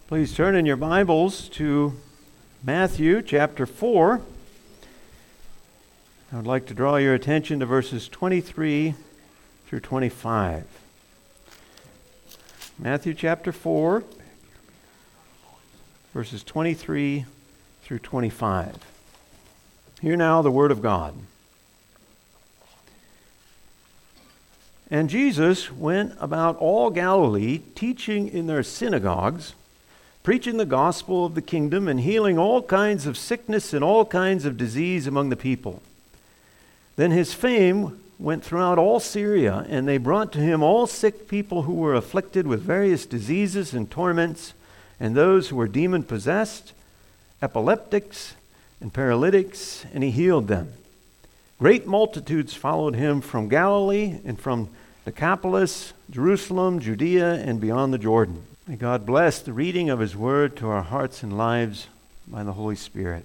Please turn in your Bibles to Matthew chapter 4. I would like to draw your attention to verses 23 through 25. Matthew chapter 4, verses 23 through 25. Hear now the word of God. And Jesus went about all Galilee, teaching in their synagogues, preaching the gospel of the kingdom, and healing all kinds of sickness and all kinds of disease among the people. Then his fame went throughout all Syria, and they brought to him all sick people who were afflicted with various diseases and torments, and those who were demon-possessed, epileptics, and paralytics, and he healed them. Great multitudes followed him from Galilee and from Decapolis, Jerusalem, Judea, and beyond the Jordan. May God bless the reading of His Word to our hearts and lives by the Holy Spirit.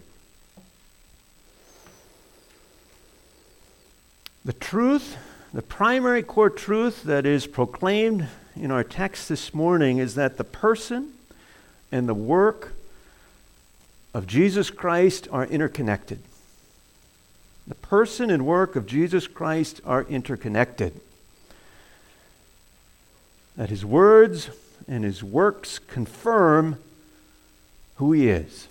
The truth, the primary core truth that is proclaimed in our text this morning is that the person and the work of Jesus Christ are interconnected. The person and work of Jesus Christ are interconnected. That His words and His works confirm who He is.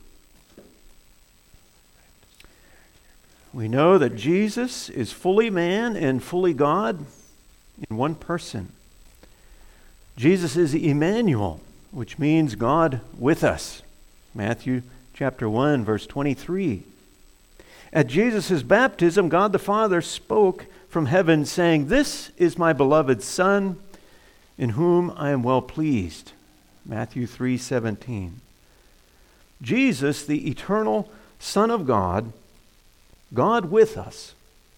We know that Jesus is fully man and fully God in one person. Jesus is Emmanuel, which means God with us. Matthew chapter 1, verse 23. At Jesus' baptism, God the Father spoke from heaven, saying, "This is my beloved Son, in whom I am well pleased." Matthew 3:17. Jesus, the eternal Son of God, God with us,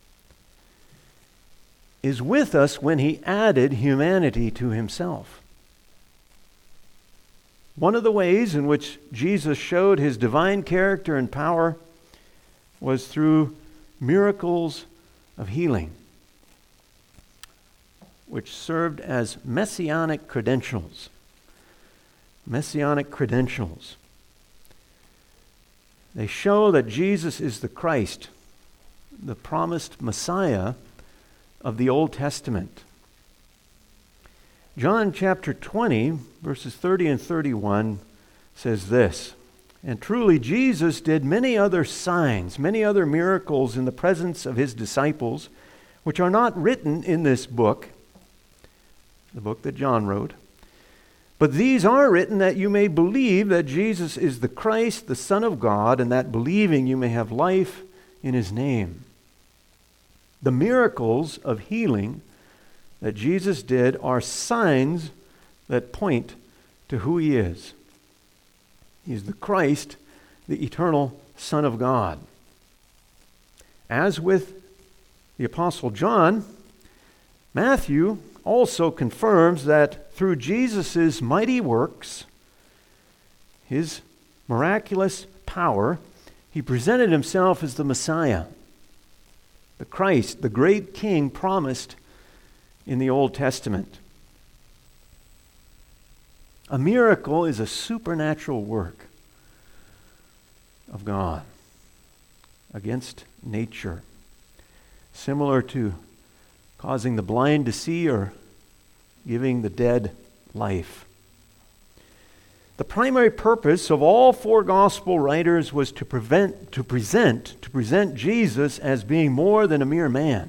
is with us when He added humanity to Himself. One of the ways in which Jesus showed His divine character and power was through miracles of healing, which served as messianic credentials. Messianic credentials. They show that Jesus is the Christ, the promised Messiah of the Old Testament. John chapter 20, verses 30 and 31 says this, "And truly Jesus did many other signs, many other miracles in the presence of His disciples, which are not written in this book," the book that John wrote, "but these are written that you may believe that Jesus is the Christ, the Son of God, and that believing you may have life in His name." The miracles of healing that Jesus did are signs that point to who He is. He is the Christ, the eternal Son of God. As with the Apostle John, Matthew also confirms that through Jesus' mighty works, His miraculous power, He presented Himself as the Messiah, the Christ, the great King promised in the Old Testament. A miracle is a supernatural work of God against nature, similar to causing the blind to see or giving the dead life. The primary purpose of all four gospel writers was to present Jesus as being more than a mere man.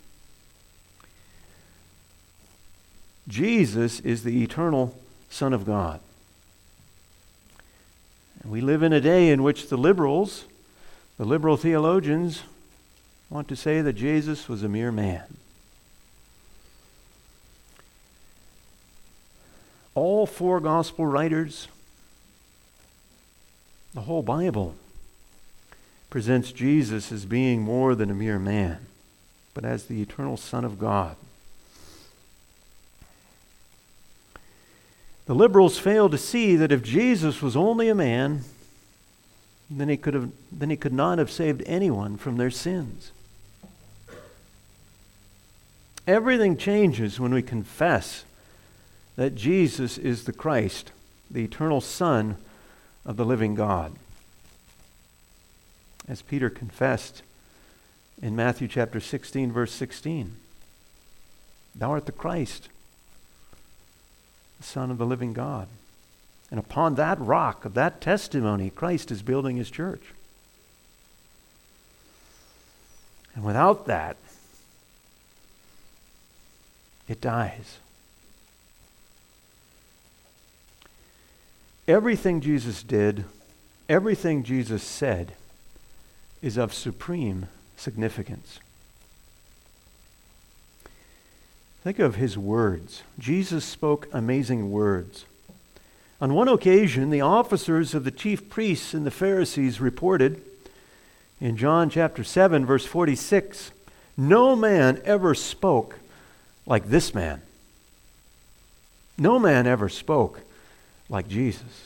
Jesus is the eternal Son of God. And we live in a day in which the liberal theologians, want to say that Jesus was a mere man. All four gospel writers, the whole Bible, presents Jesus as being more than a mere man, but as the eternal Son of God. The liberals fail to see that if Jesus was only a man, then he could not have saved anyone from their sins. Everything changes when we confess that Jesus is the Christ, the eternal Son of the living God. As Peter confessed in Matthew chapter 16, verse 16, "Thou art the Christ, the Son of the living God." And upon that rock of that testimony, Christ is building his church. And without that, it dies. Everything Jesus did, everything Jesus said, is of supreme significance. Think of his words. Jesus spoke amazing words. On one occasion, the officers of the chief priests and the Pharisees reported in John chapter 7, verse 46, "No man ever spoke like this man." No man ever spoke like Jesus.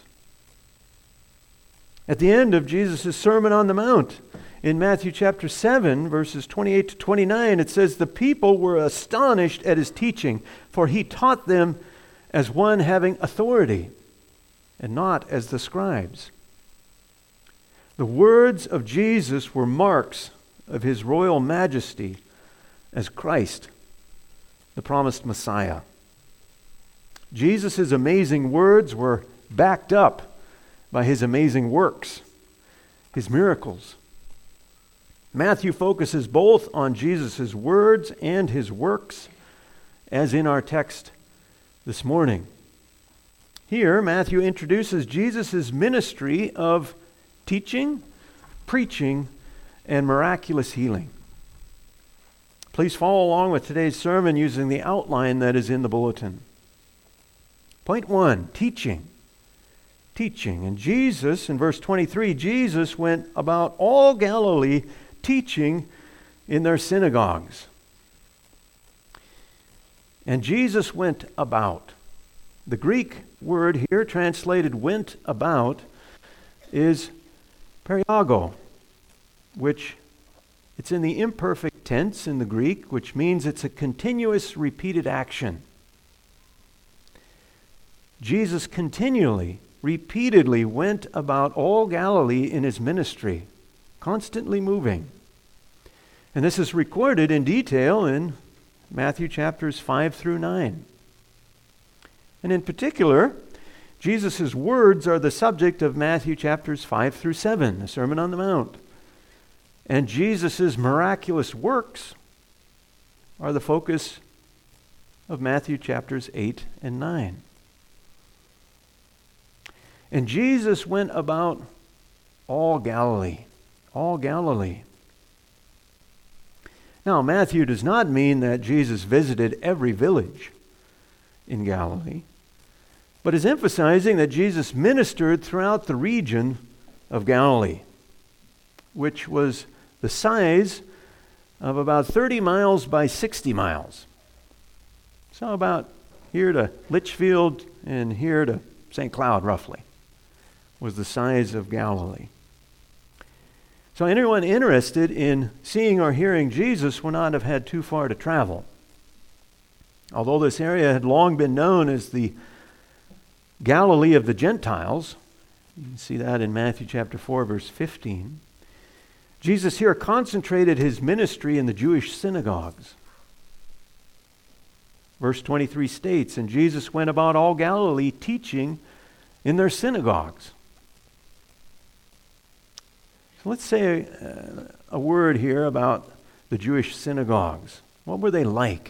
At the end of Jesus' Sermon on the Mount, in Matthew chapter 7, verses 28 to 29, it says, "The people were astonished at his teaching, for he taught them as one having authority, and not as the scribes." The words of Jesus were marks of his royal majesty as Christ, the promised Messiah. Jesus' amazing words were backed up by his amazing works, his miracles. Matthew focuses both on Jesus' words and his works, as in our text this morning. Here, Matthew introduces Jesus' ministry of teaching, preaching, and miraculous healing. Please follow along with today's sermon using the outline that is in the bulletin. Point 1, teaching. Teaching. And Jesus, in verse 23, Jesus went about all Galilee teaching in their synagogues. And Jesus went about. The Greek word here translated went about is periago, which it's in the imperfect tense in the Greek, which means it's a continuous repeated action. Jesus continually, repeatedly went about all Galilee in his ministry, constantly moving. And this is recorded in detail in Matthew chapters 5 through 9. And in particular, Jesus' words are the subject of Matthew chapters 5 through 7, the Sermon on the Mount. And Jesus' miraculous works are the focus of Matthew chapters 8 and 9. And Jesus went about all Galilee. All Galilee. Now, Matthew does not mean that Jesus visited every village in Galilee, but is emphasizing that Jesus ministered throughout the region of Galilee, which was the size of about 30 miles by 60 miles. So about here to Litchfield and here to St. Cloud, roughly, was the size of Galilee. So anyone interested in seeing or hearing Jesus would not have had too far to travel. Although this area had long been known as the Galilee of the Gentiles, you can see that in Matthew chapter 4, verse 15, Jesus here concentrated his ministry in the Jewish synagogues. Verse 23 states, "And Jesus went about all Galilee teaching in their synagogues." So let's say a word here about the Jewish synagogues. What were they like?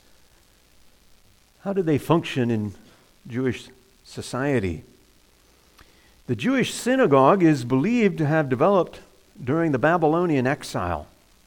How did they function in Jewish society? The Jewish synagogue is believed to have developed during the Babylonian exile.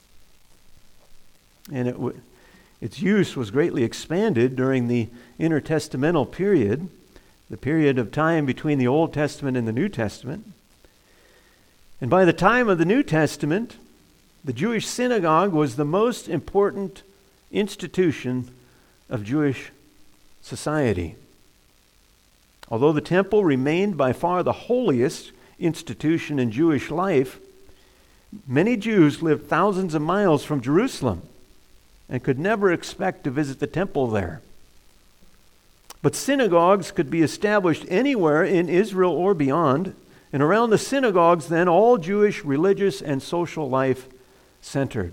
And its use was greatly expanded during the intertestamental period, the period of time between the Old Testament and the New Testament. And by the time of the New Testament, the Jewish synagogue was the most important institution of Jewish society. Although the temple remained by far the holiest institution in Jewish life, many Jews lived thousands of miles from Jerusalem and could never expect to visit the temple there. But synagogues could be established anywhere in Israel or beyond, and around the synagogues then all Jewish religious and social life centered.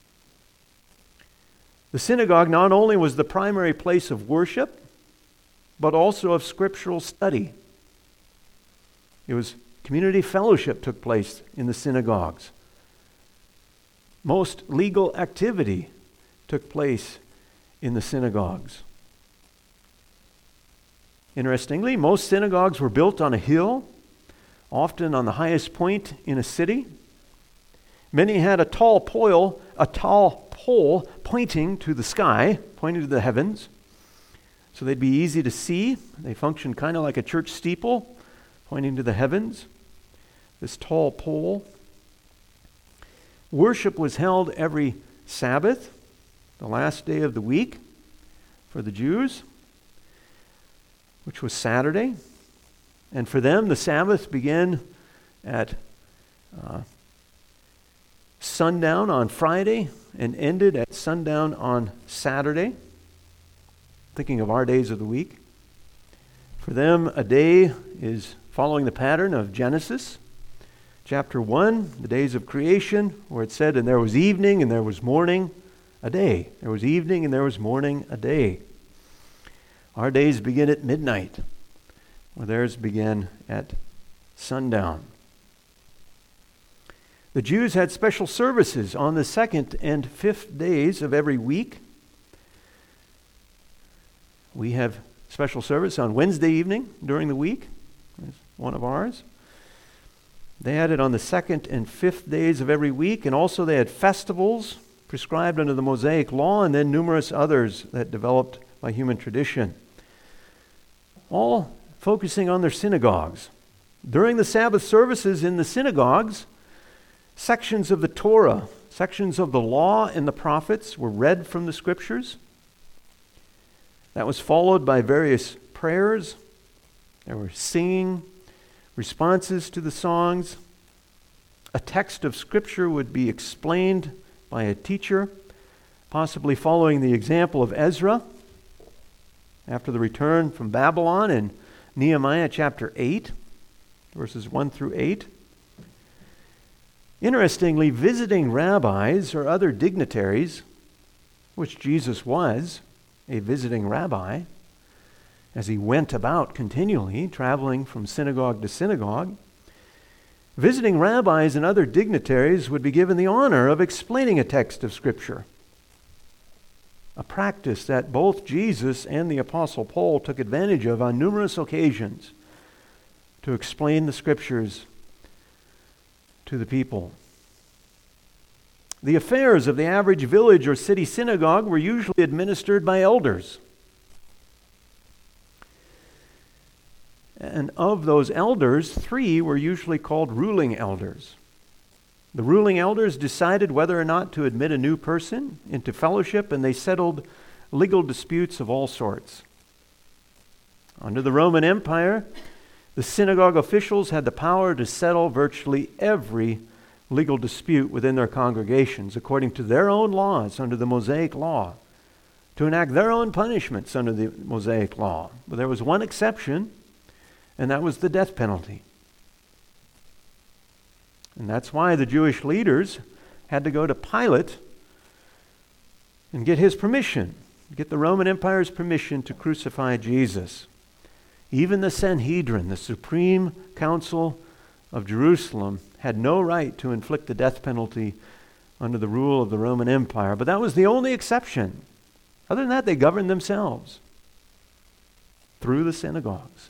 The synagogue not only was the primary place of worship, but also of scriptural study. It was community fellowship took place in the synagogues. Most legal activity took place in the synagogues. Interestingly, most synagogues were built on a hill, often on the highest point in a city. Many had a tall pole pointing to the sky, pointing to the heavens, so they'd be easy to see. They functioned kind of like a church steeple, pointing to the heavens. This tall pole. Worship was held every Sabbath, the last day of the week for the Jews, which was Saturday. And for them, the Sabbath began at sundown on Friday and ended at sundown on Saturday. Thinking of our days of the week. For them, a day is following the pattern of Genesis. Chapter 1, the days of creation, where it said, and there was evening and there was morning, a day. There was evening and there was morning, a day. Our days begin at midnight, where theirs began at sundown. The Jews had special services on the second and fifth days of every week. We have special service on Wednesday evening during the week. That's one of ours. They had it on the second and fifth days of every week, and also they had festivals prescribed under the Mosaic Law, and then numerous others that developed by human tradition. All focusing on their synagogues. During the Sabbath services in the synagogues, sections of the Torah, sections of the law and the prophets were read from the scriptures. That was followed by various prayers. There were singing, responses to the songs. A text of scripture would be explained by a teacher, possibly following the example of Ezra after the return from Babylon in Nehemiah chapter 8, verses 1 through 8. Interestingly, visiting rabbis or other dignitaries, which Jesus was, a visiting rabbi, as he went about continually, traveling from synagogue to synagogue, visiting rabbis and other dignitaries would be given the honor of explaining a text of Scripture, a practice that both Jesus and the Apostle Paul took advantage of on numerous occasions to explain the Scriptures to the people. The affairs of the average village or city synagogue were usually administered by elders. And of those elders, 3 were usually called ruling elders. The ruling elders decided whether or not to admit a new person into fellowship, and they settled legal disputes of all sorts. Under the Roman Empire, the synagogue officials had the power to settle virtually every legal dispute within their congregations according to their own laws under the Mosaic Law, to enact their own punishments under the Mosaic Law. But there was one exception, and that was the death penalty. And that's why the Jewish leaders had to go to Pilate and get his permission, get the Roman Empire's permission to crucify Jesus. Even the Sanhedrin, the Supreme Council of Jerusalem, had no right to inflict the death penalty under the rule of the Roman Empire. But that was the only exception. Other than that, they governed themselves through the synagogues.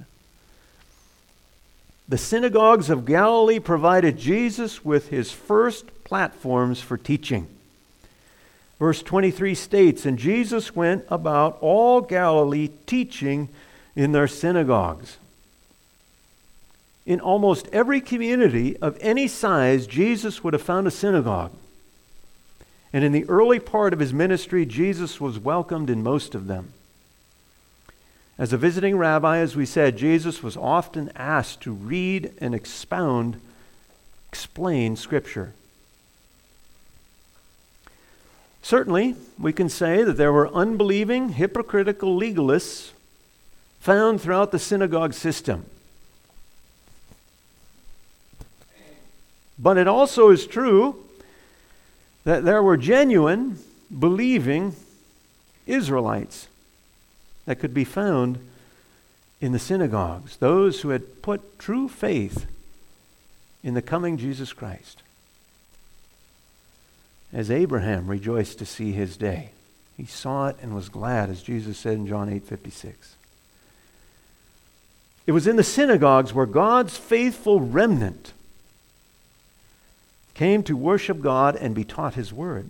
The synagogues of Galilee provided Jesus with his first platforms for teaching. Verse 23 states, "And Jesus went about all Galilee teaching in their synagogues." In almost every community of any size, Jesus would have found a synagogue. And in the early part of his ministry, Jesus was welcomed in most of them. As a visiting rabbi, as we said, Jesus was often asked to read and explain Scripture. Certainly, we can say that there were unbelieving, hypocritical legalists found throughout the synagogue system. But it also is true that there were genuine, believing Israelites that could be found in the synagogues, those who had put true faith in the coming Jesus Christ. As Abraham rejoiced to see his day, he saw it and was glad, as Jesus said in John 8:56. It was in the synagogues where God's faithful remnant came to worship God and be taught His word.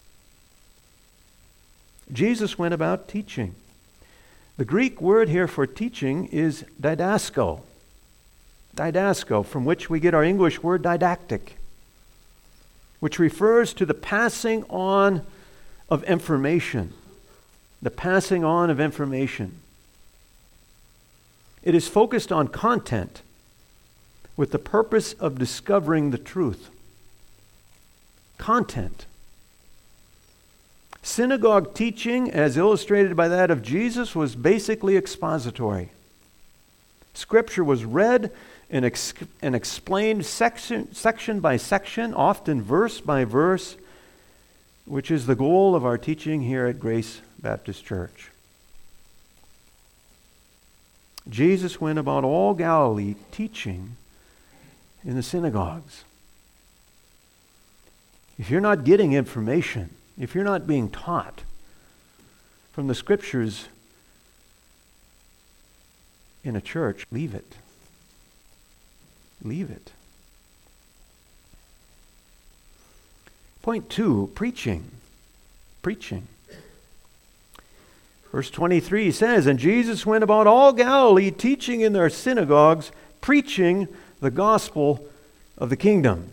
Jesus went about teaching. The Greek word here for teaching is didasko. Didasko, from which we get our English word didactic, which refers to the passing on of information. The passing on of information. It is focused on content with the purpose of discovering the truth. Content. Synagogue teaching, as illustrated by that of Jesus, was basically expository. Scripture was read and explained section by section, often verse by verse, which is the goal of our teaching here at Grace Baptist Church. Jesus went about all Galilee teaching in the synagogues. If you're not getting information, if you're not being taught from the Scriptures in a church, leave it. Leave it. Point 2, preaching. Preaching. Verse 23 says, "And Jesus went about all Galilee, teaching in their synagogues, preaching the gospel of the kingdom."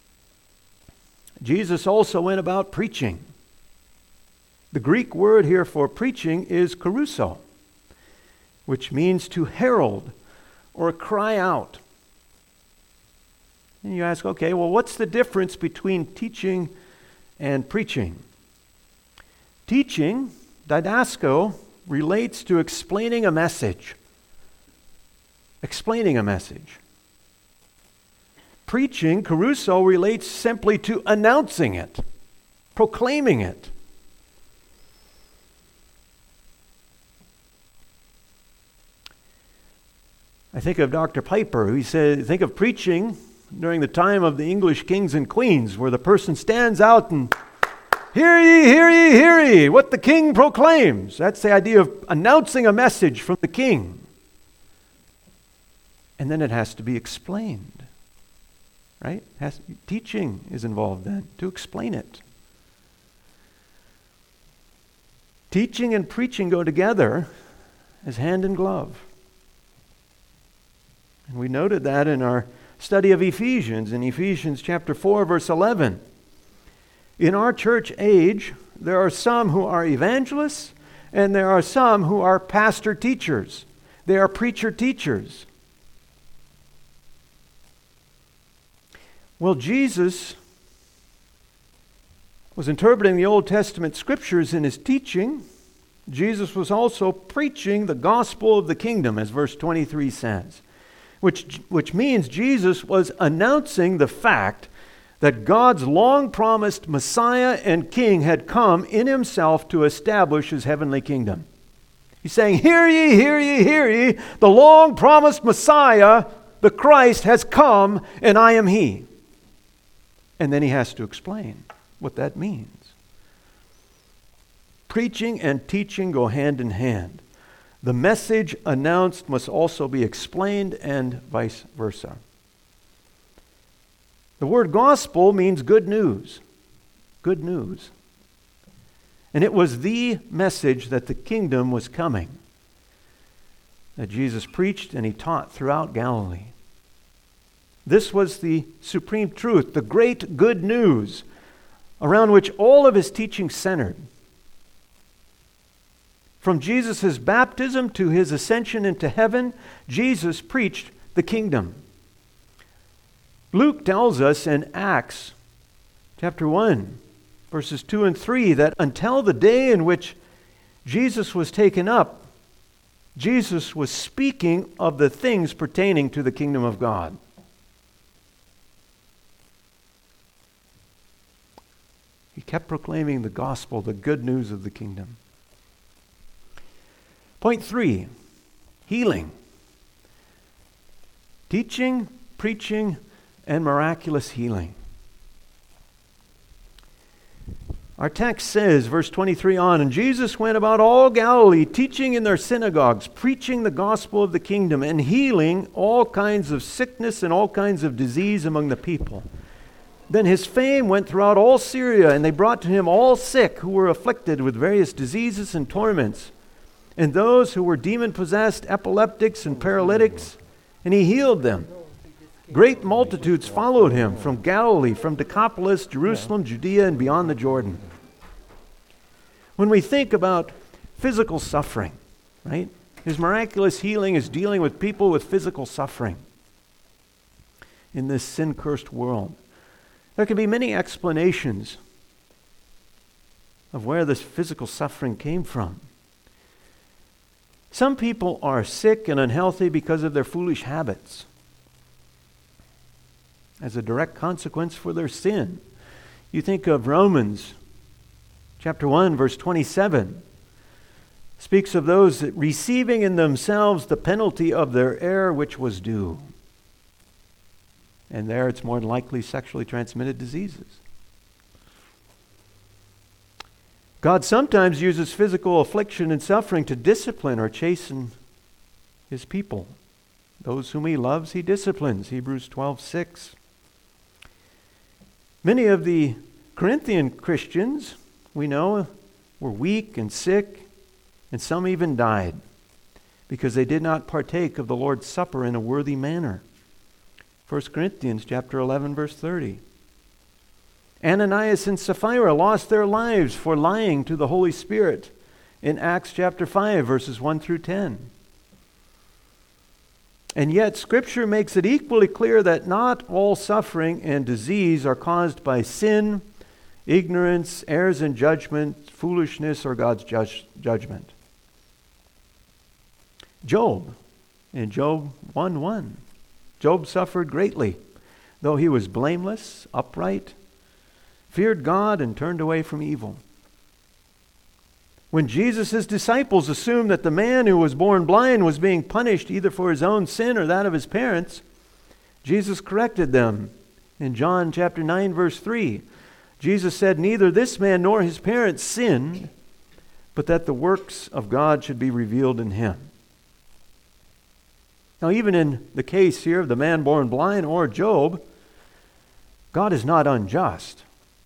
Jesus also went about preaching. The Greek word here for preaching is kerusso, which means to herald or cry out. And you ask, okay, well, what's the difference between teaching and preaching? Teaching, didasko, relates to explaining a message. Explaining a message. Preaching, kerusso, relates simply to announcing it, proclaiming it. I think of Dr. Piper, who said, think of preaching during the time of the English kings and queens, where the person stands out and, "Hear ye, hear ye, hear ye, what the king proclaims." That's the idea of announcing a message from the king. And then it has to be explained, right? Teaching is involved then, to explain it. Teaching and preaching go together as hand in glove. And we noted that in our study of Ephesians, in Ephesians chapter 4, verse 11. In our church age, there are some who are evangelists, and there are some who are pastor teachers. They are preacher teachers. Well, Jesus was interpreting the Old Testament scriptures in his teaching. Jesus was also preaching the gospel of the kingdom, as verse 23 says. Which means Jesus was announcing the fact that God's long-promised Messiah and King had come in himself to establish his heavenly kingdom. He's saying, "Hear ye, hear ye, hear ye, the long-promised Messiah, the Christ, has come, and I am he." And then he has to explain what that means. Preaching and teaching go hand in hand. The message announced must also be explained, and vice versa. The word gospel means good news. Good news. And it was the message that the kingdom was coming, that Jesus preached and he taught throughout Galilee. This was the supreme truth, the great good news around which all of his teaching centered. From Jesus' baptism to his ascension into heaven, Jesus preached the kingdom. Luke tells us in Acts chapter 1, verses 2 and 3, that until the day in which Jesus was taken up, Jesus was speaking of the things pertaining to the kingdom of God. He kept proclaiming the gospel, the good news of the kingdom. Point 3, healing. Teaching, preaching, and miraculous healing. Our text says, verse 23 on, "And Jesus went about all Galilee, teaching in their synagogues, preaching the gospel of the kingdom, and healing all kinds of sickness and all kinds of disease among the people. Then his fame went throughout all Syria, and they brought to him all sick who were afflicted with various diseases and torments, and those who were demon-possessed, epileptics, and paralytics, and he healed them. Great multitudes followed him from Galilee, from Decapolis, Jerusalem, Judea, and beyond the Jordan." When we think about physical suffering, right? His miraculous healing is dealing with people with physical suffering in this sin-cursed world. There can be many explanations of where this physical suffering came from. Some people are sick and unhealthy because of their foolish habits, as a direct consequence for their sin. You think of Romans chapter 1, verse 27. Speaks of those that receiving in themselves the penalty of their error which was due. And there it's more than likely sexually transmitted diseases. God sometimes uses physical affliction and suffering to discipline or chasten his people. Those whom he loves, he disciplines. Hebrews 12:6. Many of the Corinthian Christians, we know, were weak and sick, and some even died because they did not partake of the Lord's Supper in a worthy manner. 1 Corinthians chapter 11, verse 30. Ananias and Sapphira lost their lives for lying to the Holy Spirit in Acts chapter 5, verses 1 through 10. And yet, Scripture makes it equally clear that not all suffering and disease are caused by sin, ignorance, errors in judgment, foolishness, or God's judgment. Job, in Job 1:1, Job suffered greatly, though he was blameless, upright, feared God, and turned away from evil. When Jesus' disciples assumed that the man who was born blind was being punished either for his own sin or that of his parents, Jesus corrected them. In John chapter 9, verse 3, Jesus said, "Neither this man nor his parents sinned, but that the works of God should be revealed in him." Now, even in the case here of the man born blind or Job, God is not unjust.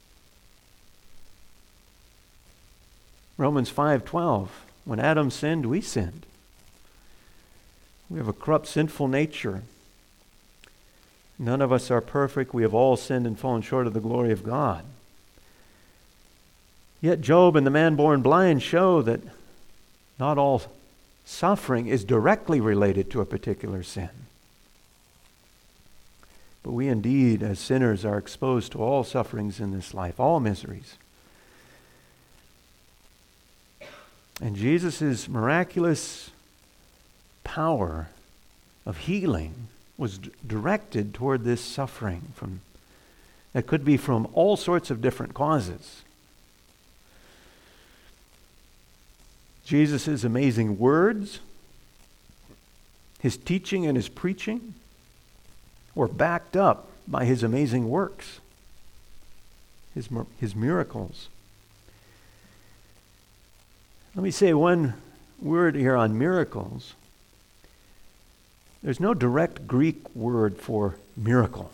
Romans 5:12, when Adam sinned, we sinned. We have a corrupt, sinful nature. None of us are perfect. We have all sinned and fallen short of the glory of God. Yet Job and the man born blind show that not all suffering is directly related to a particular sin. But we indeed, as sinners, are exposed to all sufferings in this life, all miseries. And Jesus' miraculous power of healing was directed toward this suffering that could be from all sorts of different causes. Jesus' amazing words, his teaching and his preaching were backed up by his amazing works, his miracles. Let me say one word here on miracles. There's no direct Greek word for miracle.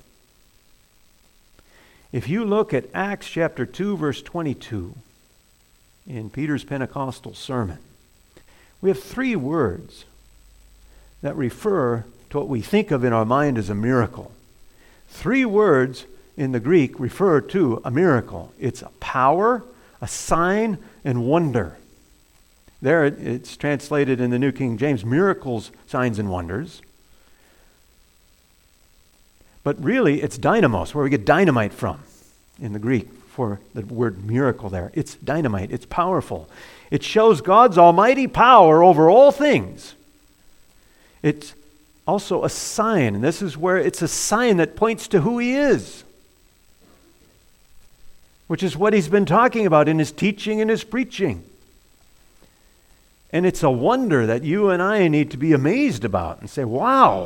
If you look at Acts chapter 2, verse 22, in Peter's Pentecostal sermon, we have three words that refer to what we think of in our mind as a miracle. Three words in the Greek refer to a miracle. It's a power, a sign, and wonder. There it's translated in the New King James, miracles, signs, and wonders. But really, it's dynamos, where we get dynamite from in the Greek for the word miracle there. It's dynamite. It's powerful. It shows God's almighty power over all things It's also a sign, and this is where it's a sign that points to who he is, which is what he's been talking about in his teaching and his preaching. And it's a wonder that you and I need to be amazed about and say, wow.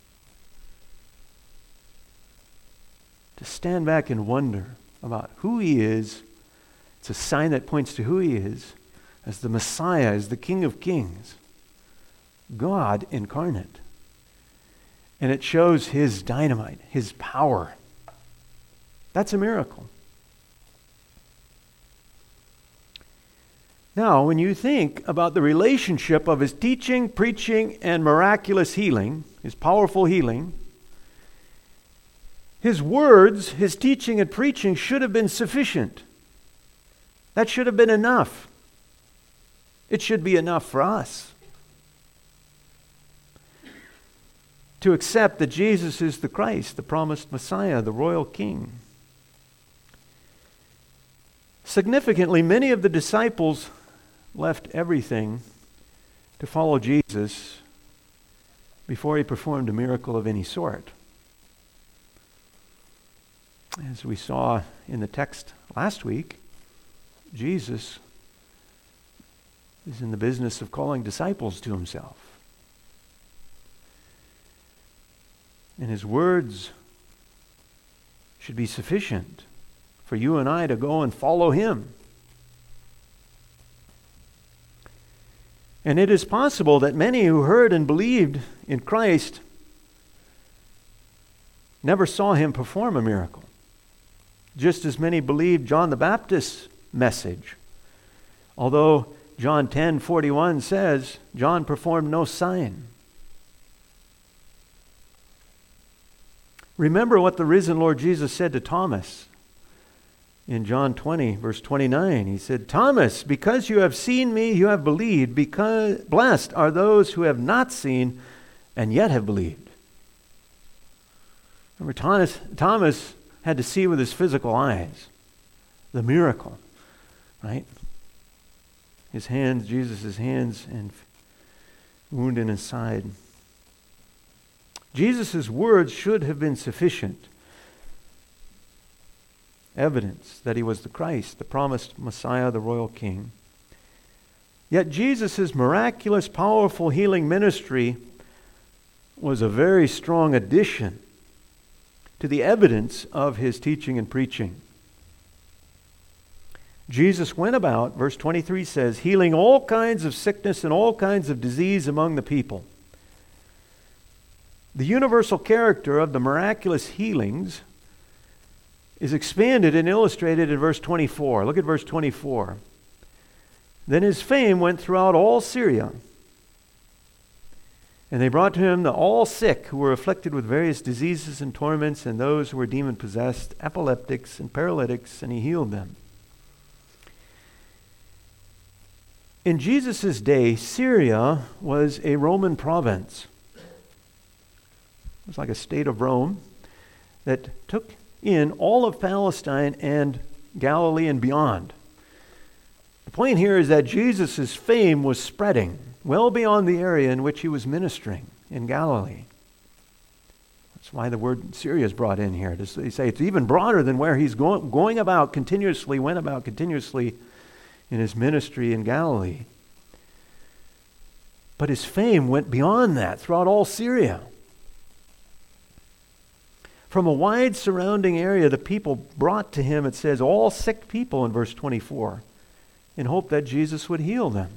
To stand back and wonder about who he is. It's a sign that points to who he is as the Messiah, as the King of Kings, God incarnate. And it shows his dynamite, his power. That's a miracle. Now, when you think about the relationship of his teaching, preaching, and miraculous healing, his powerful healing, his words, his teaching and preaching should have been sufficient. That should have been enough. It should be enough for us to accept that Jesus is the Christ, the promised Messiah, the royal King. Significantly, many of the disciples left everything to follow Jesus before he performed a miracle of any sort. As we saw in the text last week, Jesus is in the business of calling disciples to himself. And his words should be sufficient for you and I to go and follow him. And it is possible that many who heard and believed in Christ never saw him perform a miracle, just as many believed John the Baptist's message. Although John 10:41 says, John performed no sign. Remember what the risen Lord Jesus said to Thomas in John 20, verse 29. He said, Thomas, because you have seen me, you have believed. Because blessed are those who have not seen and yet have believed. Remember, Thomas had to see with his physical eyes the miracle, right? His hands, Jesus' hands and wound in his side. Jesus' words should have been sufficient evidence that he was the Christ, the promised Messiah, the royal King. Yet Jesus' miraculous, powerful healing ministry was a very strong addition to the evidence of his teaching and preaching. Jesus went about, verse 23 says, healing all kinds of sickness and all kinds of disease among the people. The universal character of the miraculous healings is expanded and illustrated in verse 24. Look at verse 24. Then his fame went throughout all Syria, and they brought to him all sick who were afflicted with various diseases and torments, and those who were demon-possessed, epileptics and paralytics, and he healed them. In Jesus' day, Syria was a Roman province. It was like a state of Rome that took in all of Palestine and Galilee and beyond. The point here is that Jesus' fame was spreading well beyond the area in which he was ministering in Galilee. That's why the word Syria is brought in here. They say it's even broader than where he's went about continuously in his ministry in Galilee. But his fame went beyond that throughout all Syria. From a wide surrounding area, the people brought to him, it says, all sick people in verse 24, in hope that Jesus would heal them.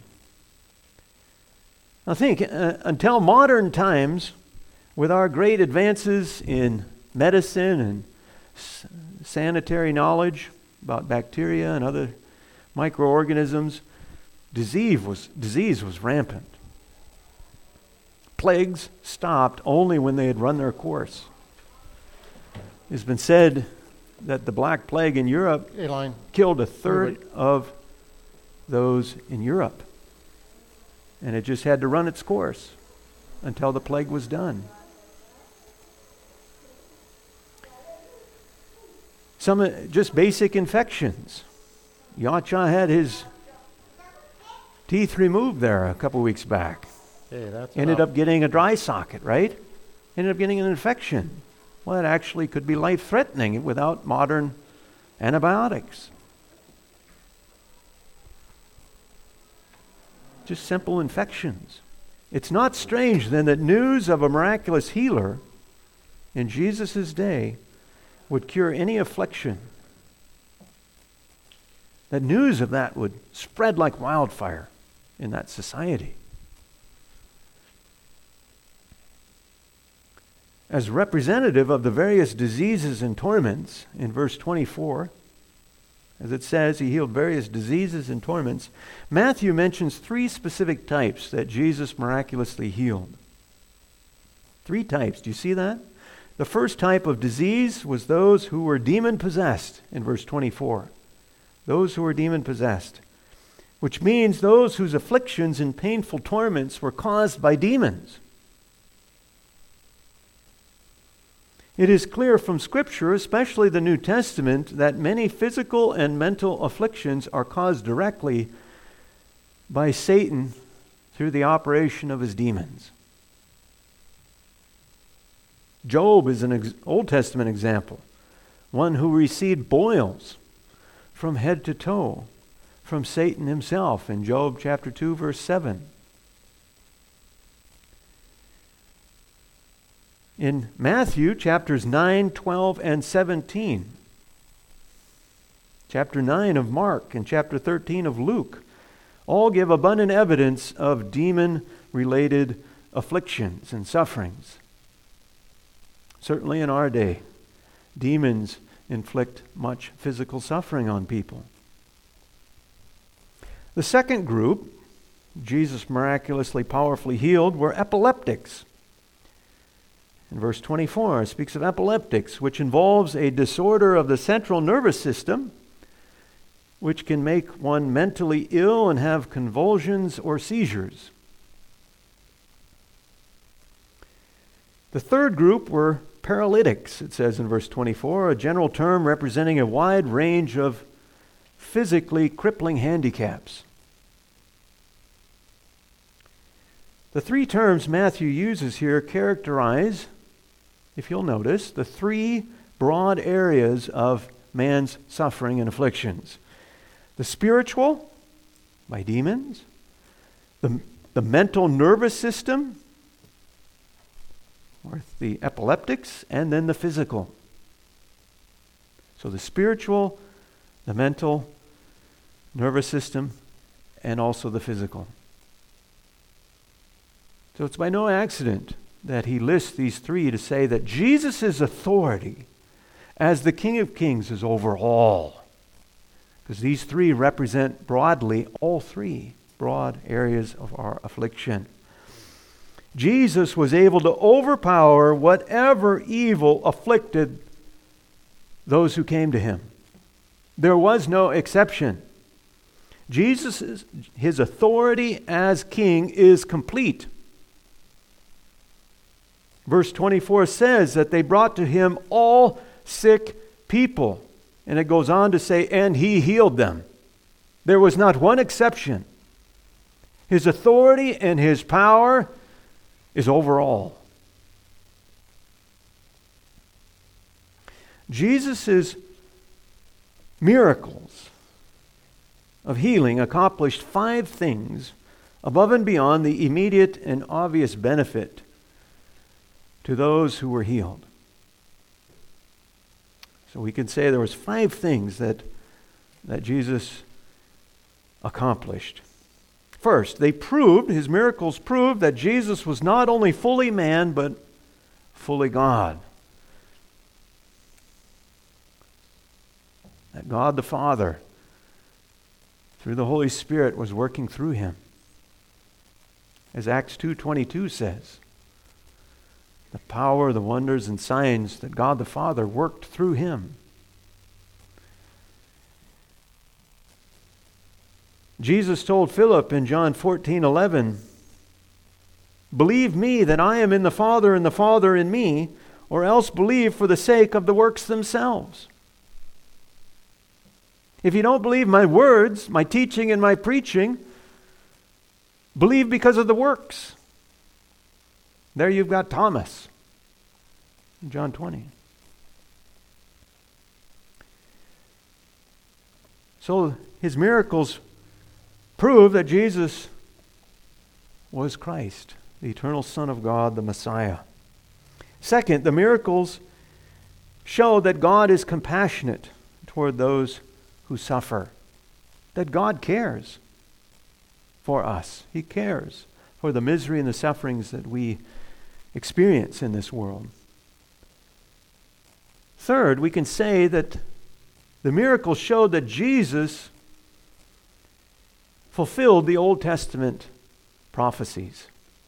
Now think, until modern times, with our great advances in medicine and sanitary knowledge about bacteria and other microorganisms, disease was rampant. Plagues stopped only when they had run their course. It's been said that the Black Plague in Europe killed a third of those in Europe. And it just had to run its course until the plague was done. Some just basic infections. Yacha had his teeth removed there a couple weeks back. Ended up getting a dry socket, right? Ended up getting an infection. Well, it actually could be life-threatening without modern antibiotics. Just simple infections. It's not strange then that news of a miraculous healer in Jesus' day would cure any affliction. That news of that would spread like wildfire in that society. As representative of the various diseases and torments in verse 24, as it says, he healed various diseases and torments, Matthew mentions 3 specific types that Jesus miraculously healed. 3 types. Do you see that? The first type of disease was those who were demon-possessed in verse 24. Those who were demon-possessed, which means those whose afflictions and painful torments were caused by demons. It is clear from Scripture, especially the New Testament, that many physical and mental afflictions are caused directly by Satan through the operation of his demons. Job is an Old Testament example, one who received boils from head to toe from Satan himself in Job chapter 2, verse 7. In Matthew chapters 9, 12, and 17, chapter 9 of Mark and chapter 13 of Luke, all give abundant evidence of demon-related afflictions and sufferings. Certainly in our day, demons inflict much physical suffering on people. The second group Jesus miraculously powerfully healed were epileptics. In verse 24, it speaks of epileptics, which involves a disorder of the central nervous system, which can make one mentally ill and have convulsions or seizures. The third group were paralytics, it says in verse 24, a general term representing a wide range of physically crippling handicaps. The 3 terms Matthew uses here characterize, if you'll notice, the 3 broad areas of man's suffering and afflictions. The spiritual, by demons. The mental nervous system, or the epileptics, and then the physical. So the spiritual, the mental, nervous system, and also the physical. So it's by no accident that he lists these 3 to say that Jesus' authority as the King of Kings is over all. Because these 3 represent broadly all 3 broad areas of our affliction. Jesus was able to overpower whatever evil afflicted those who came to him. There was no exception. His authority as king is complete. Verse 24 says that they brought to him all sick people. And it goes on to say, and he healed them. There was not one exception. His authority and his power is over all. Jesus' miracles of healing accomplished 5 things above and beyond the immediate and obvious benefit to those who were healed. So we can say there was 5 things that Jesus accomplished. First, his miracles proved that Jesus was not only fully man, but fully God. That God the Father, through the Holy Spirit, was working through him. As Acts 2:22 says, the power, the wonders, and signs that God the Father worked through him. Jesus told Philip in John 14:11, believe me that I am in the Father and the Father in me, or else believe for the sake of the works themselves. If you don't believe my words, my teaching and my preaching, believe because of the works. There you've got Thomas in John 20. So his miracles prove that Jesus was Christ, the eternal Son of God, the Messiah. Second, the miracles show that God is compassionate toward those who suffer, that God cares for us. He cares for the misery and the sufferings that we experience in this world. Third, we can say that the miracles showed that Jesus fulfilled the Old Testament prophecies.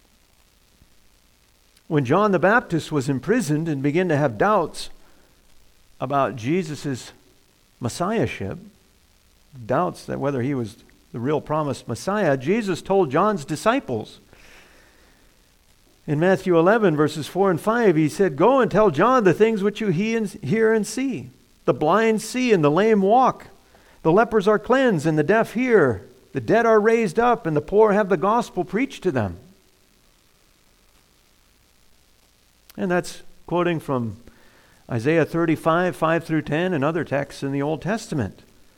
When John the Baptist was imprisoned and began to have doubts about Jesus' messiahship, doubts that whether he was the real promised Messiah, Jesus told John's disciples in Matthew 11, verses 4 and 5, he said, "Go and tell John the things which you hear and see. The blind see and the lame walk. The lepers are cleansed and the deaf hear. The dead are raised up and the poor have the gospel preached to them." And that's quoting from Isaiah 35, 5 through 10, and other texts in the Old Testament.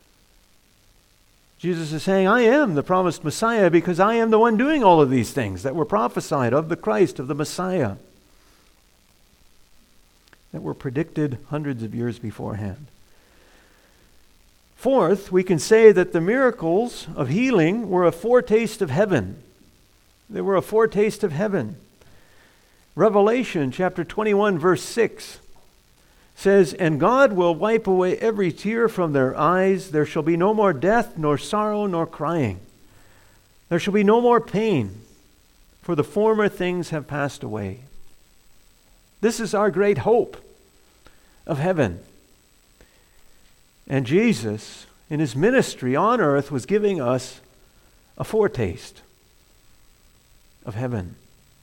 Jesus is saying, I am the promised Messiah because I am the one doing all of these things that were prophesied of the Christ, of the Messiah, that were predicted hundreds of years beforehand. Fourth, we can say that the miracles of healing were a foretaste of heaven. They were a foretaste of heaven. Revelation chapter 21, verse 6 says, "And God will wipe away every tear from their eyes. There shall be no more death, nor sorrow, nor crying. There shall be no more pain, for the former things have passed away." This is our great hope of heaven. And Jesus, in his ministry on earth, was giving us a foretaste of heaven.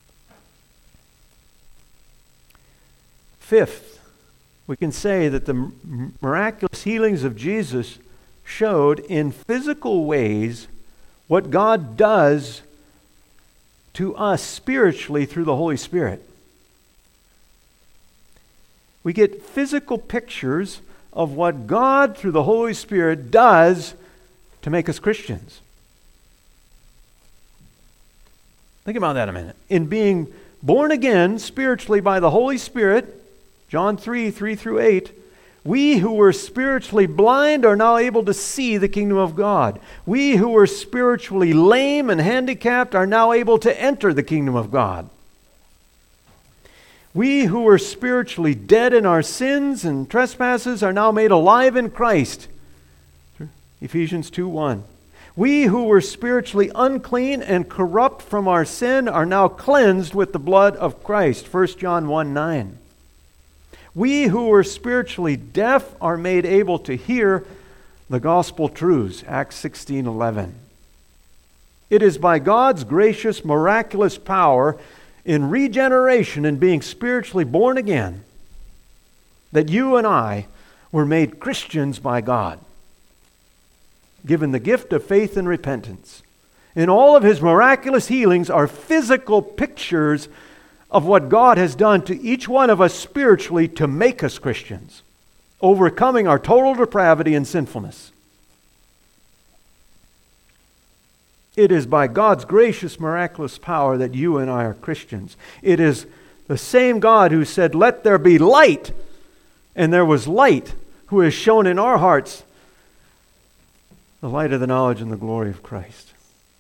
Fifth, we can say that the miraculous healings of Jesus showed in physical ways what God does to us spiritually through the Holy Spirit. We get physical pictures of what God through the Holy Spirit does to make us Christians. Think about that a minute. In being born again spiritually by the Holy Spirit, John 3, 3 through 8, we who were spiritually blind are now able to see the kingdom of God. We who were spiritually lame and handicapped are now able to enter the kingdom of God. We who were spiritually dead in our sins and trespasses are now made alive in Christ. Ephesians 2:1. We who were spiritually unclean and corrupt from our sin are now cleansed with the blood of Christ. 1 John 1:9. We who were spiritually deaf are made able to hear the gospel truths. Acts 16:11. It is by God's gracious, miraculous power in regeneration and being spiritually born again that you and I were made Christians by God, given the gift of faith and repentance. And all of his miraculous healings are physical pictures of what God has done to each one of us spiritually to make us Christians, overcoming our total depravity and sinfulness. It is by God's gracious, miraculous power that you and I are Christians. It is the same God who said, "Let there be light," and there was light, who has shown in our hearts the light of the knowledge and the glory of Christ.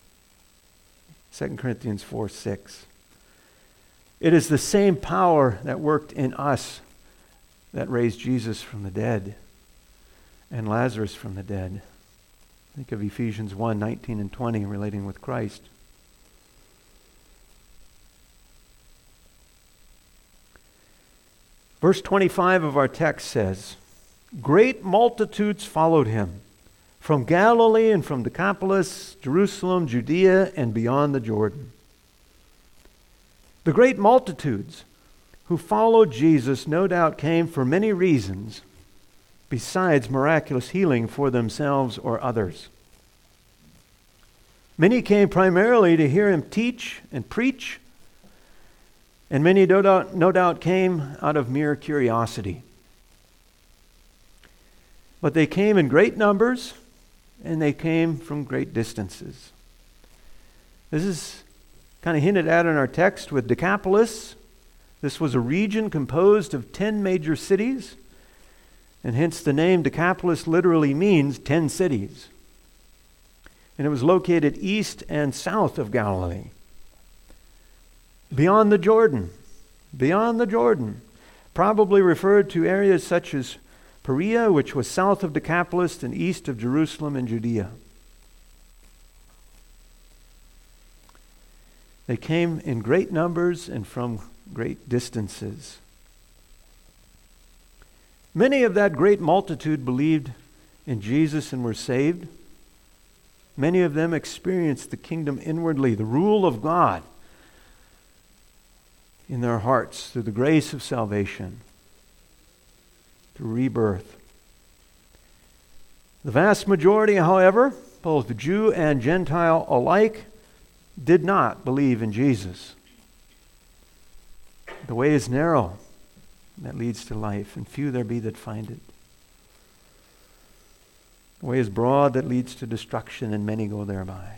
2 Corinthians 4:6. It is the same power that worked in us that raised Jesus from the dead and Lazarus from the dead. Think of Ephesians 1:19 and 20 relating with Christ. Verse 25 of our text says, "Great multitudes followed him from Galilee and from Decapolis, Jerusalem, Judea, and beyond the Jordan." The great multitudes who followed Jesus no doubt came for many reasons besides miraculous healing for themselves or others. Many came primarily to hear him teach and preach And many no doubt came out of mere curiosity. But they came in great numbers, and they came from great distances. This is kind of hinted at in our text with Decapolis. This was a region composed of 10 major cities, and hence the name Decapolis literally means 10 cities. And it was located east and south of Galilee. Beyond the Jordan, probably referred to areas such as Perea, which was south of Decapolis and east of Jerusalem and Judea. They came in great numbers and from great distances. Many of that great multitude believed in Jesus and were saved. Many of them experienced the kingdom inwardly, the rule of God in their hearts through the grace of salvation, through rebirth. The vast majority, however, both Jew and Gentile alike, did not believe in Jesus. The way is narrow that leads to life, and few there be that find it. The way is broad that leads to destruction, and many go thereby.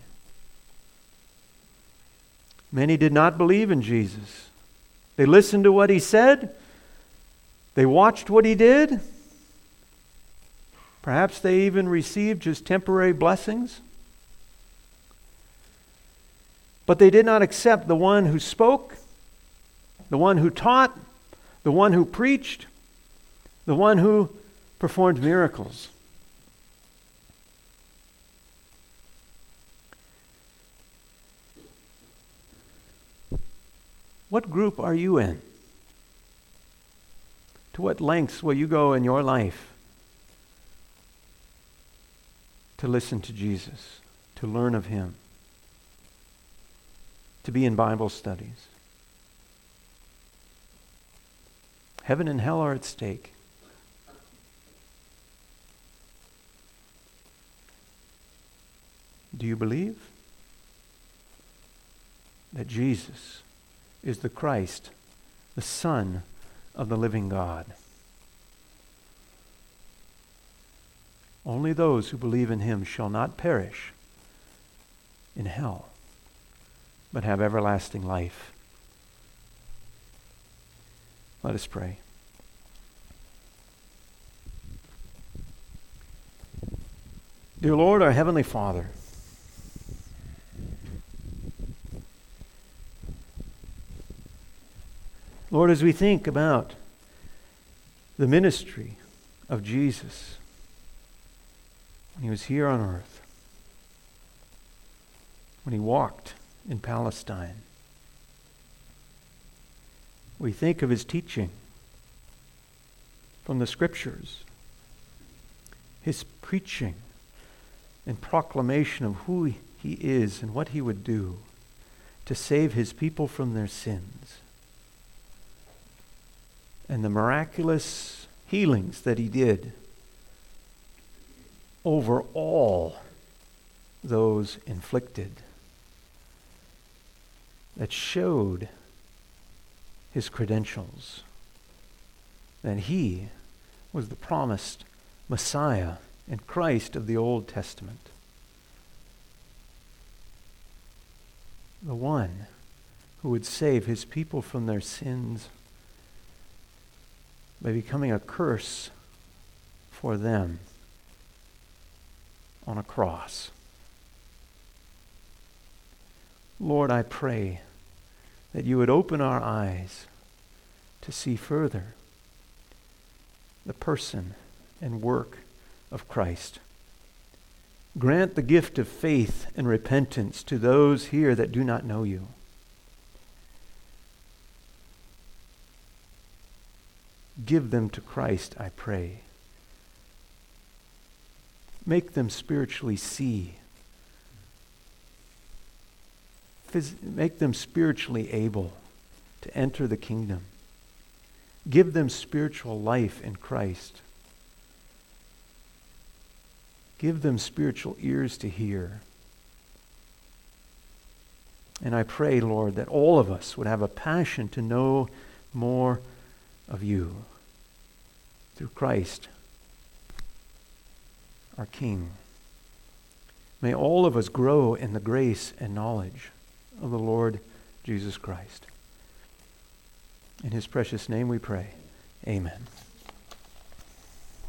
Many did not believe in Jesus. They listened to what he said. They watched what he did. Perhaps they even received just temporary blessings. But they did not accept the one who spoke, the one who taught, the one who preached, the one who performed miracles. What group are you in? To what lengths will you go in your life to listen to Jesus, to learn of him, to be in Bible studies? Heaven and hell are at stake. Do you believe that Jesus is the Christ, the Son of the living God? Only those who believe in him shall not perish in hell, but have everlasting life. Let us pray. Dear Lord, our Heavenly Father, Lord, as we think about the ministry of Jesus when he was here on earth, when he walked in Palestine, we think of his teaching from the Scriptures, his preaching and proclamation of who he is and what he would do to save his people from their sins, and the miraculous healings that he did over all those inflicted, that showed his credentials, that he was the promised Messiah and Christ of the Old Testament, the one who would save his people from their sins by becoming a curse for them on a cross. Lord, I pray that you would open our eyes to see further the person and work of Christ. Grant the gift of faith and repentance to those here that do not know you. Give them to Christ, I pray. Make them spiritually see. Make them spiritually able to enter the kingdom. Give them spiritual life in Christ. Give them spiritual ears to hear. And I pray, Lord, that all of us would have a passion to know more of you through Christ, our King. May all of us grow in the grace and knowledge of the Lord Jesus Christ. In his precious name we pray. Amen.